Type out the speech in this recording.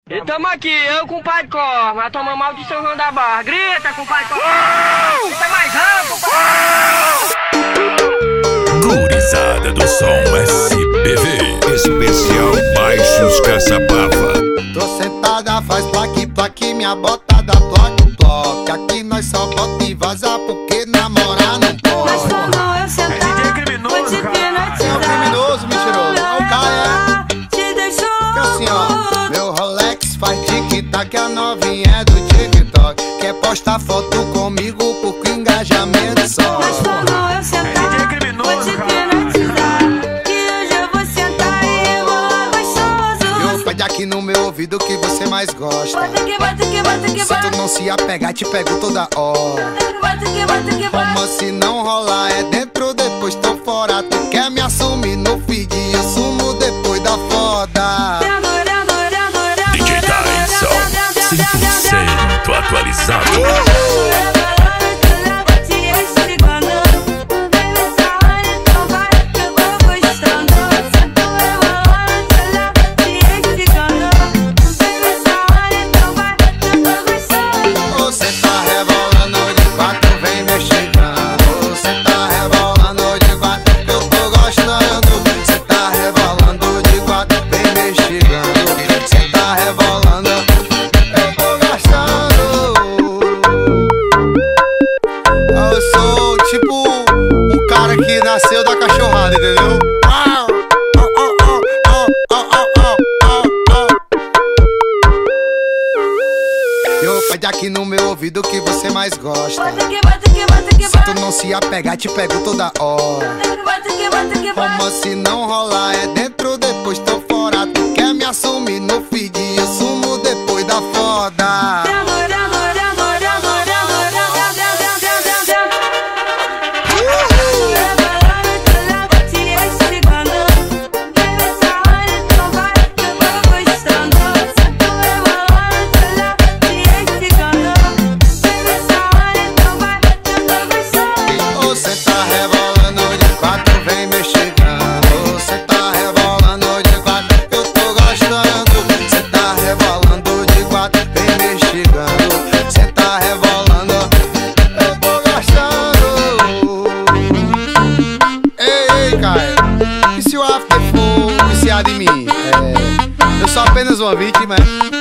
E tamo aqui, eu com o Pai Cor, mas tomamos mal de São João da Barra. Grita com o Pai Cor. Grita mais alto, Gurizada do som SPV. Especial Baixos Caçapava. Tô sentada, faz plaque, minha botada ploque. Aqui nós só bota e vaza porque namorar não pode. Mas não, eu sentar, DJ criminoso, vou te cara. É um criminoso, mentiroso. É o cara, te deixou. que assim, ó. Meu Rolex faz tic-tac, a novinha é do TikTok. Quer postar foto comigo porque engajamento só. Mas não, eu sentar, DJ criminoso, vou te cara. penalizar. Que hoje eu vou sentar e rebolar gostoso. Eu pede aqui no meu ouvido que você mais gosta. Bota que bota que bota que Se tu bota. não se apegar, te pego toda hora. Bota que bota que Como bota. se não rolar, é dentro, depois tô fora. Tu quer me assumir no feed, eu sumo depois da foda. DJ Tyson, 100% atualizado. Você tá rebolando de quatro, vem me chegando. Você tá rebolando de quatro, eu tô gostando. Você tá rebolando de quatro, vem me chegando. Você tá rebolando, eu tô gostando. Eu sou tipo um cara que nasceu da cachorrada, entendeu? Eu pede aqui no meu ouvido que você mais gosta. Se tu não se apegar, te pego toda hora. Como se não rolar, é dentro, depois tô fora. Tu quer me assumir no feed, eu sumo depois da foda. Você tá rebolando de quatro, vem me chegando. Você tá rebolando de quatro, eu tô gostando. Você tá rebolando de quatro, vem me chegando. Você tá rebolando, eu tô gostando. Ei, Caio, e se o after for viciado em mim? Eu sou apenas uma vítima,